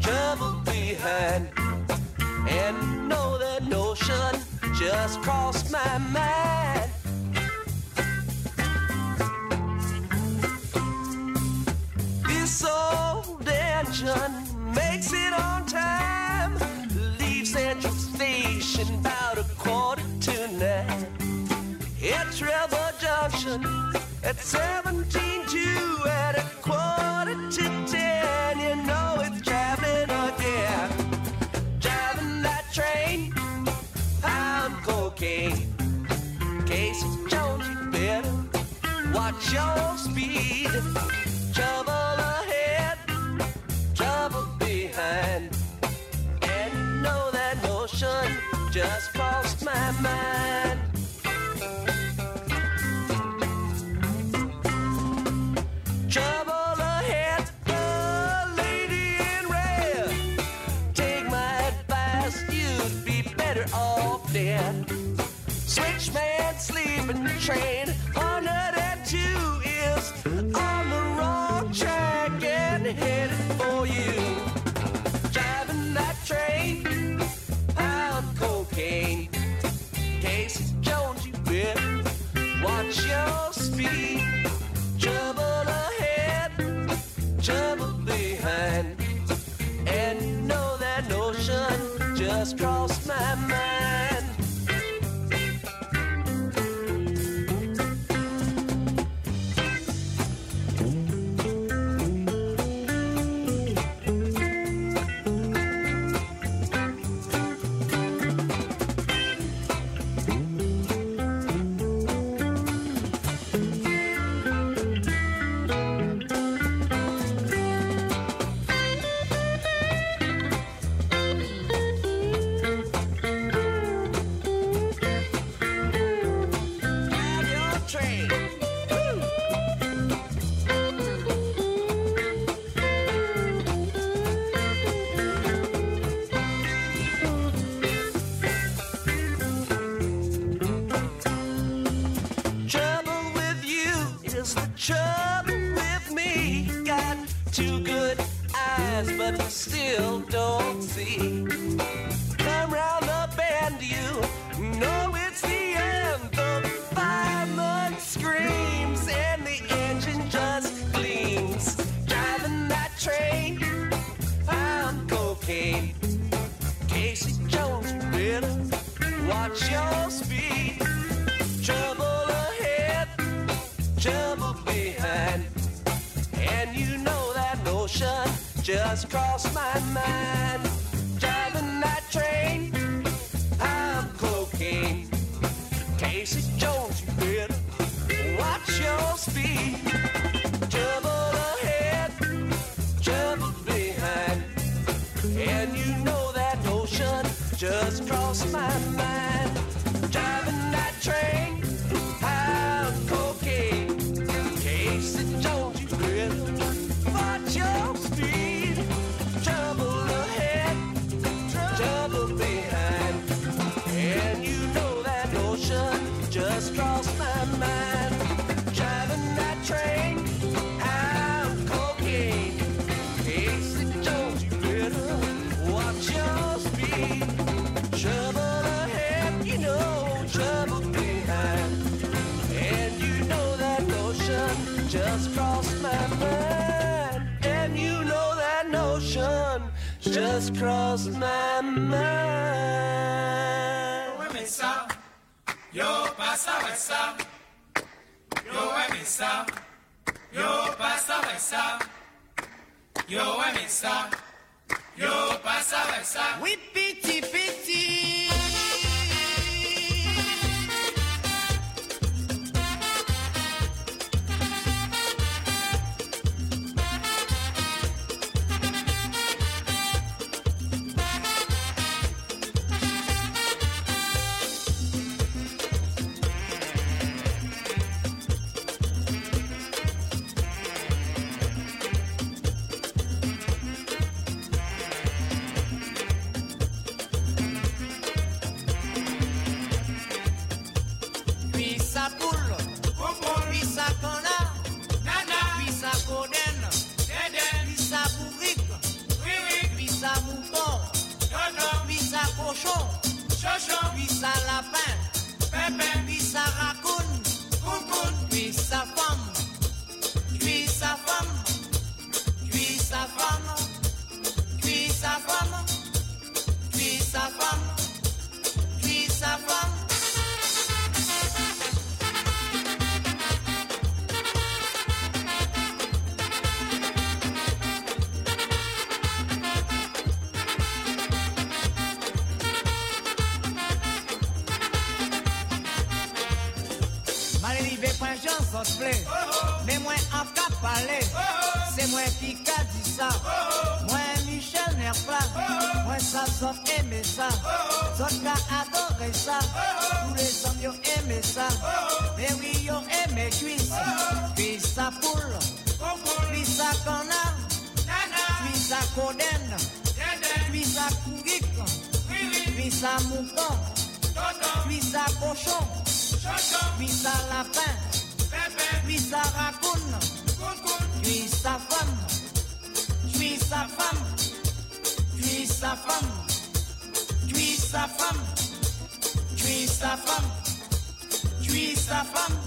trouble behind. And know that notion just crossed my mind. This old engine makes it on time. Leaves Central Station about 8:45. At Trevor Junction at 17:2 at 9:45. You know it's traveling again. Driving that train, pound cocaine. Casey Jones, you better watch your speed. Trouble ahead, trouble behind. And you know that notion just crossed my mind. Trouble ahead, the lady in red. Take my advice, you'd be better off dead. Switchman sleeping train, 102 is on the wrong track and headed for you. Driving that train, pound cocaine. Casey Jones, you better watch your speed. Trouble ahead, trouble behind. And you know that notion just crossed my mind. Trouble with me, got two good eyes, but still don't see. Come round the bend, you know it's the end. The fireman screams and the engine just gleams. Driving that train, pound cocaine. Casey Jones, you better watch your speed. Trouble ahead, trouble behind. And you know that notion just crossed my mind. Driving that train, I'm cocaine. Casey Jones, you better watch your speed. Trouble ahead, trouble behind. And you know that notion just crossed my mind. Driving that train, I'm cocaine. Casey Jones, you better watch your speed. Trouble ahead, trouble behind. And you know that notion just crossed my mind. Driving that train, I'm cocaine. Casey Jones, you better watch your speed. Trouble ahead, you know, trouble behind. And you know that notion just crossed my mind. And you know that notion just crossed my mind. Yo pasa esa, yo emisa, yo pasa esa, yo emisa, yo pasa esa. Oui, piti, piti. Cochon. Puis ça lapin. Pépé. Puis ça raccoon. Coucoune. Puis sa femme. Puis sa femme. Puis sa femme. Puis sa femme. Puis sa femme. Puis sa femme. Mais moi en cap parler, c'est moi qui a dit ça. Moi Michel Nerpla, moi ça sauf aimé ça. Sauf qu'a adoré ça, tous les hommes yo aimé ça. Mais oui yo aimé cuisse, cuisse sa poule, cuisse sa canard, cuisse sa coden, cuisse sa couic, cuisse sa mouton, cuisse sa cochon, cuisse sa lapin. Puis sa raccoon, puis sa femme, puis sa femme, puis sa femme, puis sa femme, puis sa femme, puis sa femme.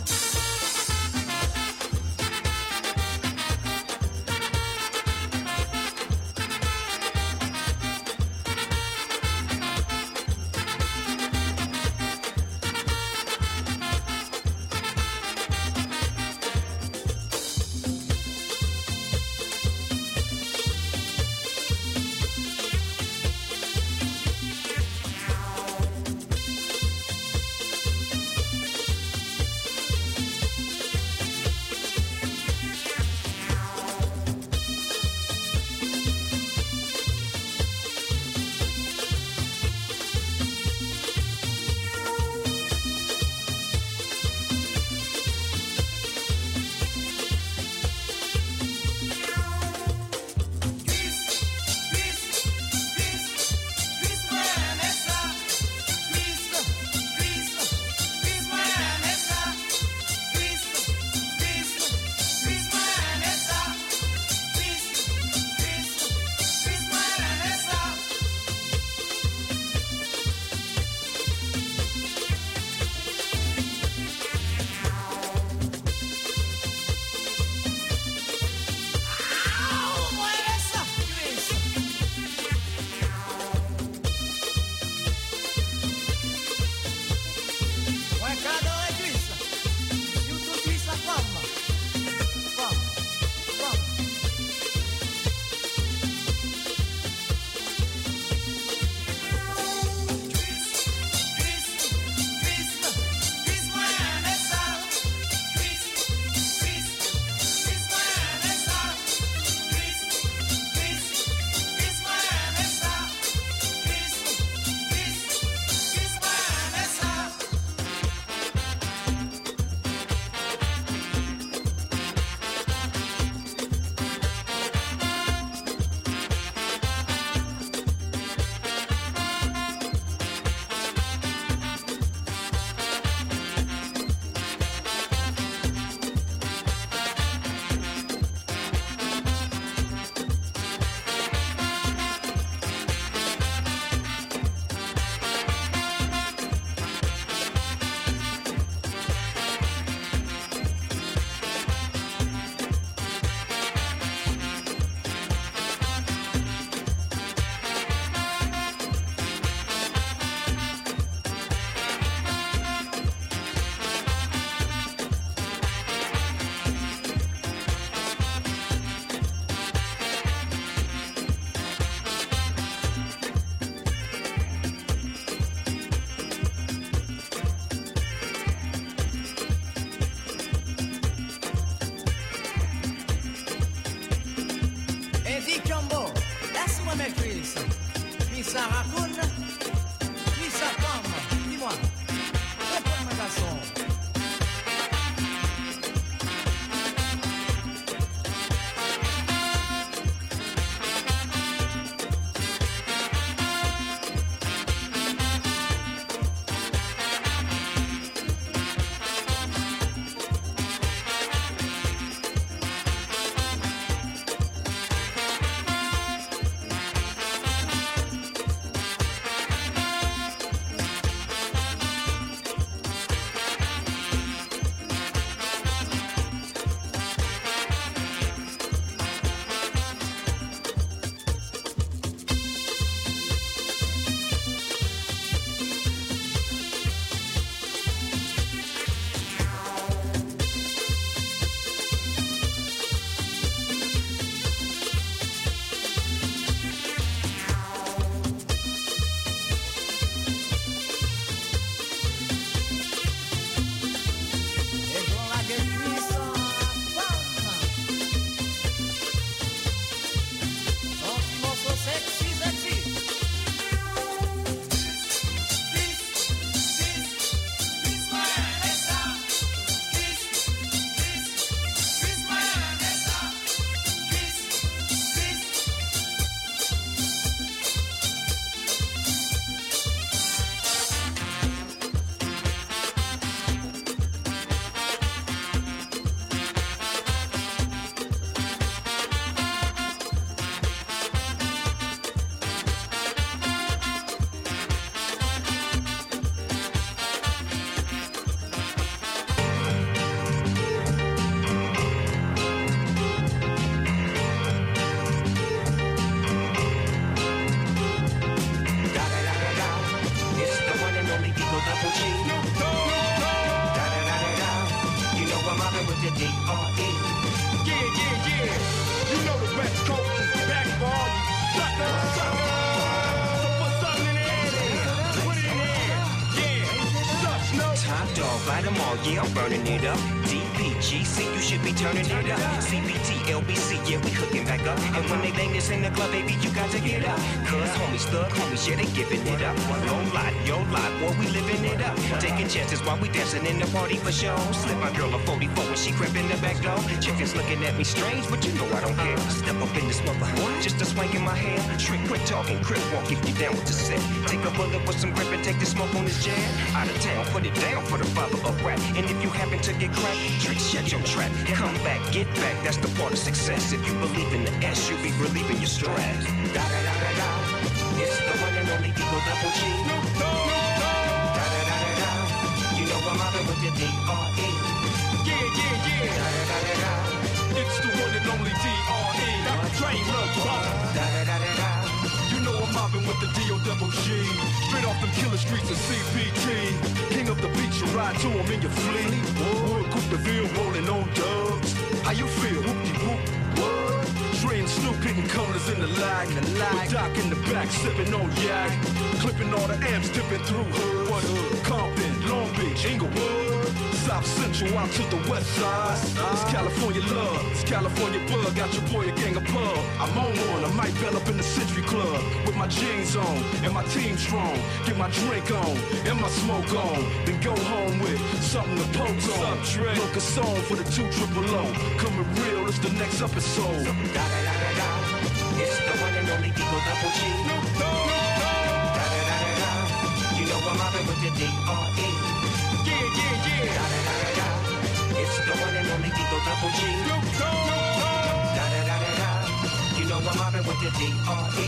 them all, yeah, I'm burning it up. DPGC, you should be turning it up. CBT, LBC, yeah, we hooking back up. And when they bang this in the club, baby, you got to get up. Cause homies, thug homies, yeah, they giving it up. Yo lie, boy, we living it up. Taking chances while we dancing in the party for show. Slip my girl a 44 when she crept in the back door. Chickens looking at me strange, but you know I don't care. Step up in this mother, just a swank in my hair. Trick, quit talking, crip walk if you down with the set. Take a bullet with some grip and take the smoke on this jam. Out of town, put it down for the father of rap. And if you happen to get cracked, trick, shut your trap. Come back, get back, that's the part of success. If you believe in the S, you'll be relieving your stress. Da da da da da. It's the one and only Eagle Double G. Da da da da da. You know I'm mobbing with the D.R.E. Yeah. Da da da da da. It's the one and only D.R.E. Train love brother. Da da da da da. You know I'm mobbing with the D.O.G. Straight off them killer streets of CPT. King of the beach, you ride to him in your fleet. Wood, Coupe de Ville, rolling on dubs. How you feel? Whoop-de-whoop, what? Dre and Snoop hitting colors in the lag. With Doc in the back, sipping on yak. Clipping all the amps, dipping through hood. Compton, Long Beach, Inglewood. South Central out to the west side. It's California love, it's California bug. Got your boy a gang of pub. I'm on one, I might bell up in the Century Club. With my jeans on, and my team strong. Get my drink on, and my smoke on. Then go home with something to poke on. Look a song for the 2 triple O. Coming real, it's the next episode. Da da da da da. It's the one and only Eagle Double G. Da da da da da. You know I'm mobbing with the D.R.E. Yeah. Da da da da da. It's the one and only Eagle Double G. Da da da da da. You know I'm mobbing with the D.R.E.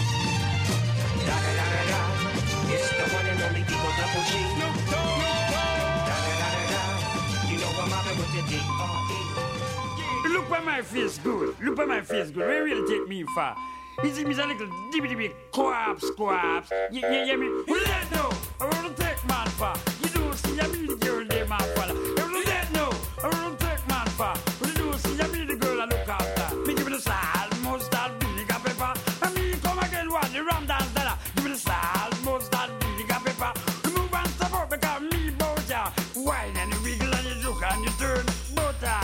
Da da da da da. It's the one and only Eagle Double G. Da da da da da. You know I'm mobbing with the D.R.E. Look at my face good. Where will take me far? Is it me a little dibby quaps? Yeah, me. Well, that no. I want to take man far. You don't see I mean the girl they man follow. Well, that no. I want to take man far. Well, you don't see I mean the girl I look after. Me give me the salt, mustard, vinegar, pepper. And me come again one the ram dance that. Give me the salt, mustard, vinegar, pepper. You move and stop up because me bout ya. Wine and you wiggle and you juke and you turn. Butter.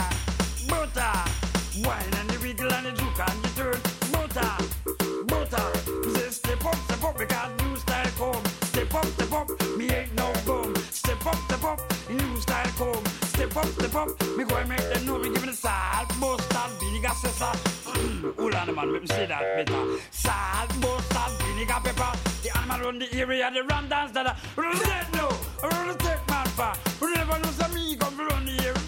Wine and you wiggle and you juke and you turn. Butter. Say step up, because new style come. Step up, me ain't no bum. Step up, new style come. Step up, me go and make them know me give me the salt, mustard, vinegar, sessa. Hold on, man, let me say that better. Salt, mustard, vinegar, pepper. The animal run the area, the ram dance that I know. I wanna take man far. We never know some me come run the area.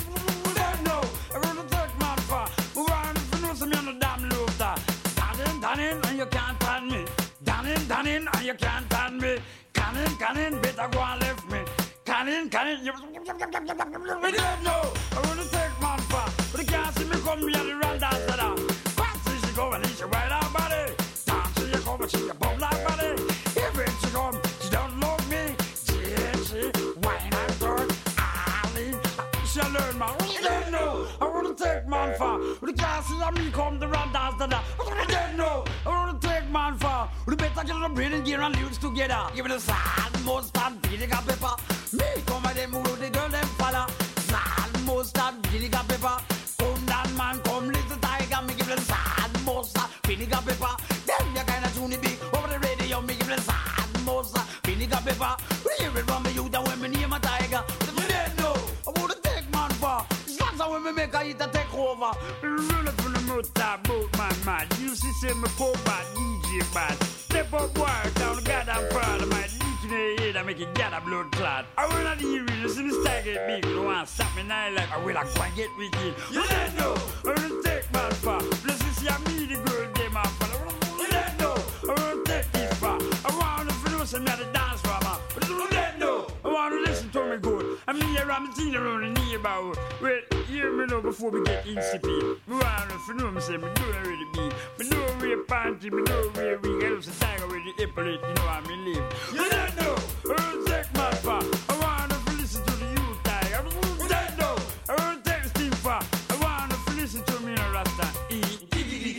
I wanna take man far. We want to know some me on the damn looter. Dannin, and you can't turn me. Dannin, and you can't turn me. Canning, better go and left me. Canning, you don't know. I wanna take man far. But you can't see me come here the run dance that I. Fast she go and she wild out body. Dance she come and she a bum like body. If she come, she don't love me. She wine and turn. Ali, she learn man. You don't know. I wanna take man far. But you can't see me come the run dance that I. You don't know. I wanna take man far. We better get the brain and gear and lyrics together. Give me the salt, mustard, vinegar, pepper. Me come and them who the girl them follow. Salt, mustard, vinegar, pepper. Come down man, come little tiger. Me give them salt, mustard, vinegar, pepper. Them you kinda tune it big over the radio. Me give them salt, mustard, vinegar, pepper. We hear it from me youth and when me name a tiger. You don't know, I wanna take man far. That's how when me make a hit a take over. Run up from the motor boat, man. You see say me call bad, DJ bad. Step up wire down the goddamn part of my leak in the head. I make it get a blood clot. I will not hear it, listen to stag it big. You don't want to stop me now like I will I go and get wicked. You don't know, I will take man far. Plus you see I me the girl they man far. You don't know, I will take this far. I want to feel some of the dance for man. But you don't know, I want to listen to me good. I mean around the teen around the neighborhood. Well, hear me now before we get insipid. We want to know me say me don't already be. Me know we a panty, me know we a ring. I love the tiger with the epaulet, you know how me live. You don't know, I will take my far. I want to listen to the youth tiger. You don't know, I will take Steve far. I want to listen to me in a rasta.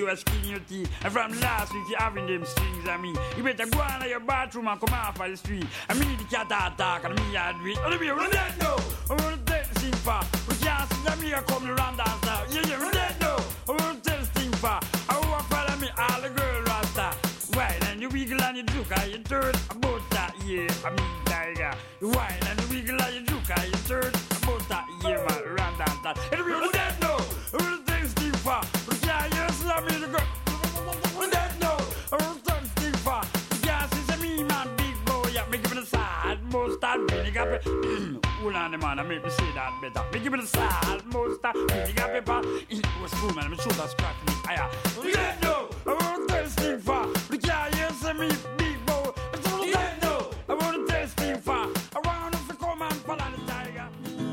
you are skin your teeth. And from last week you having them strings on me. You better go on to your bathroom and come off of the street. And me the cat attack and me I do it. Oh, me what that no? I want to take the thing for. We can't see that me come around dance now. Yeah, what that no? I want to take the thing for. I want to follow me all the girl rasta. Why and you wiggle and you juke and you turn about that yeah. I mean tiger. You whine and you wiggle and you juke and you turn about that yeah man around dance. And we what that no? I want to take the thing for. We can't use that me the girl. What that no? I want to take the thing for. Yeah, see me man big boy. Yeah, me give me the side mustard vinegar pepper. Hold on, man, I make me say that better. Me give me the salt mustard vinegar pepper. It was cool, man. My shoulder scratch me. Aya. What that no? I want to take the thing for. We can't use me big boy. What that no? I want to take the thing for. I want to come and follow the tiger.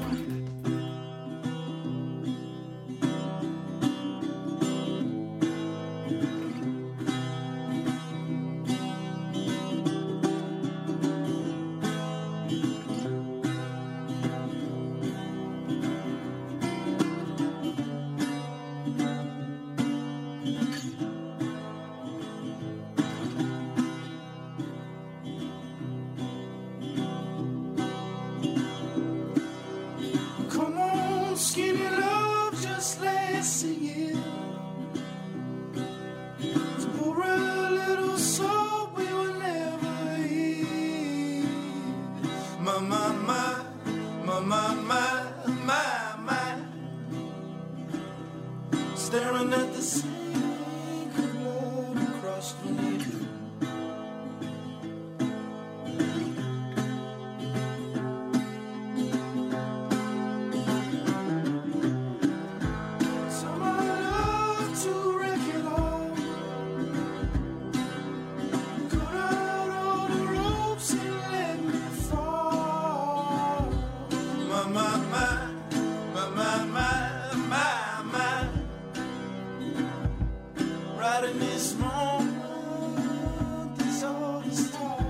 Come on, skinny love, just let's sing it. For a little soul we will never hear. My, my, my, my, my, my, my, my. Staring at the sink of blood across the knee. In this moment is all the stars.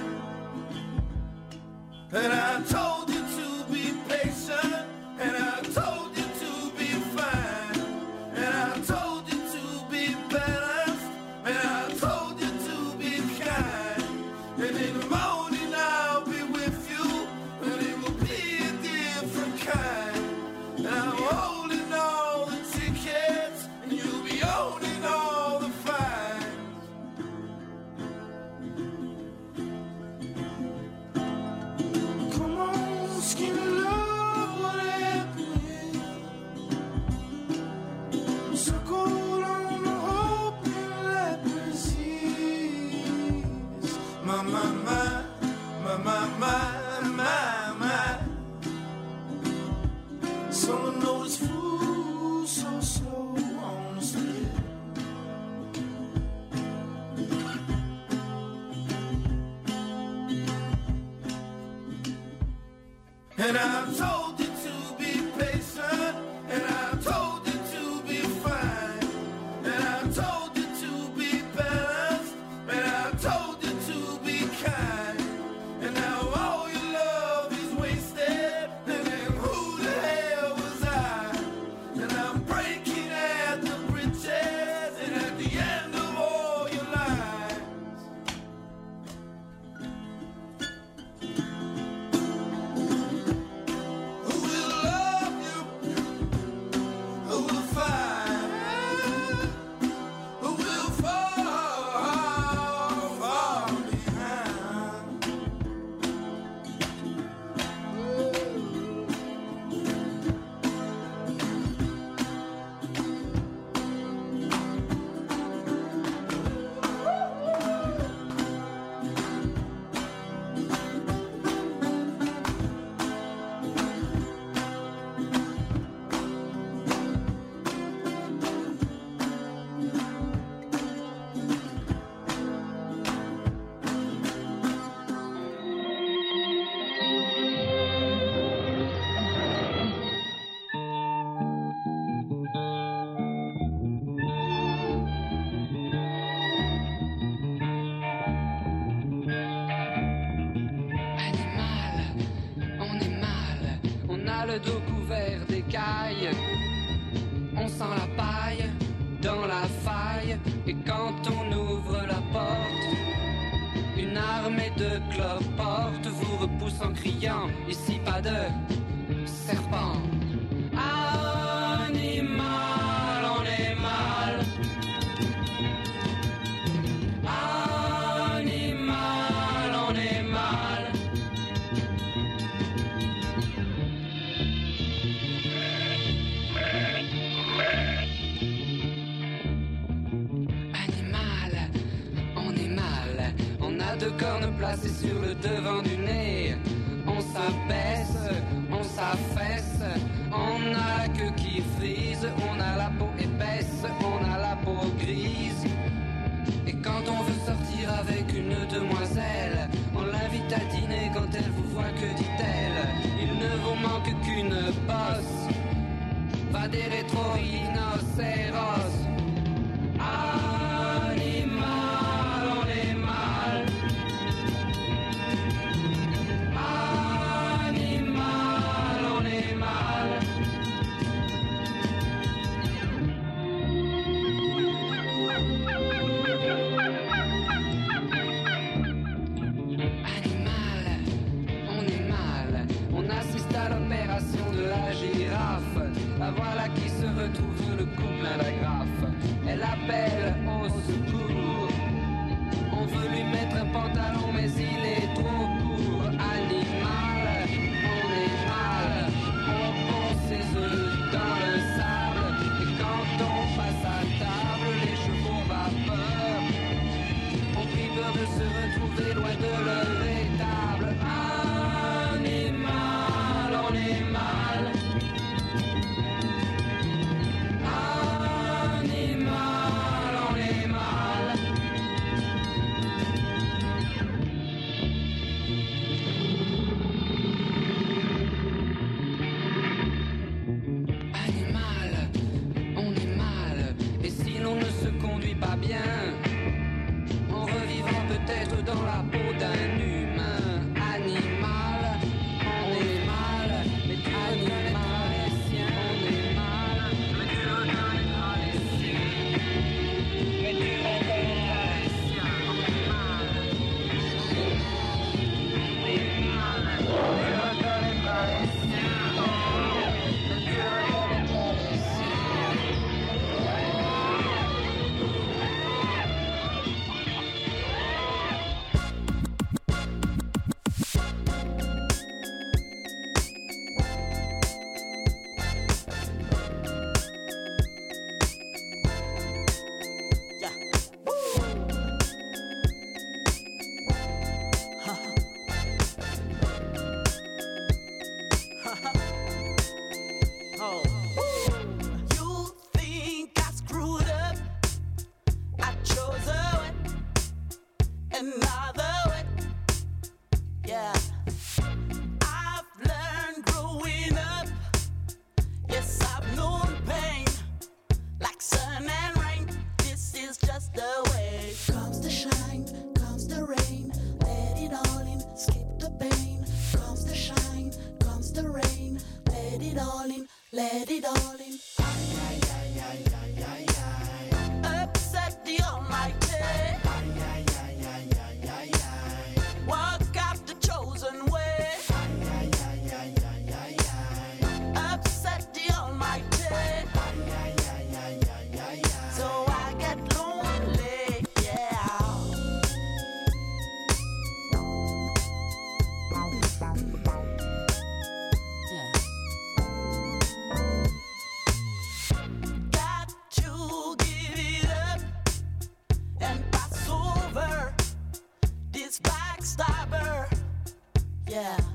And I told you to be patient, and I told you to be fine, and I told you to be balanced, and I told you to be kind. And in the morning I'll be with you, and it will be a different kind. And I'm holding all the tickets, and you'll be owning all the fines. Come on, skinny love, what happened? Circled on the hope and leprosy. My, my, my, my, my, my, my, my. Someone noticed food so slow on the street. And I told you to be patient, and I told you to be fine, and I told you to be balanced, and I told you to be kind. And now all your love is wasted, and then who the hell was I? And I'm breaking at the bridges, and at the end of all your lies. Who will love you? Who will find? Who will fall behind? le dos couvert d'écailles. On sent la paille dans la faille. Et quand on ouvre la porte, une armée de cloportes vous repousse en criant, ici pas de serpent. Animal, on est mal. Animal, on est mal. Animal, on est mal. On a deux cornes placées sur le devant du nez. On s'abaisse, on s'affaisse. On a la queue qui frise, on a la peau épaisse, on a la peau grise. Et quand on veut sortir avec une demoiselle, on l'invite à dîner quand elle vous voit, que dit-elle? Il ne vous manque qu'une bosse. Va des rétro-rhinocéros. Animal, on est mal. Animal, on est mal. Animal, on est mal. On assiste à l'opération de la girafe. La voilà qui se retrouve le cou plein d'agrafes. Elle appelle au secours. On veut lui mettre un pantalon mais il est trop court. Animal, on est mal. On pond ses œufs dans le sable. Et quand on passe à table, les chevaux vapeur. On prie peur de se retrouver loin de leur étable. Animal, on est mal. Animal, on est mal. Animal, on est mal. Et si l'on ne se conduit pas bien, on revivra peut-être dans la peau d'un humain. Animal, on est mal. Mais animal est sien, on est mal. Mais tu reconnaîtras les siens. Mais tu reconnaîtras les siens, on est mal. On est mal. Tu reconnaîtras les siens. Mais tu reconnaîtras les siens. You think I screwed up? I chose a way, another way. Yeah, I've learned growing up. Yes, I've known pain, like sun and rain. This is just the way. Comes the shine, comes the rain. Let it all in, skip the pain. Comes the shine, comes the rain. Let it all in, let it all in. Upset the Almighty. Walk out the chosen way. Upset the Almighty. So I get lonely, yeah. Got to give it up and pass over this backstabber, yeah.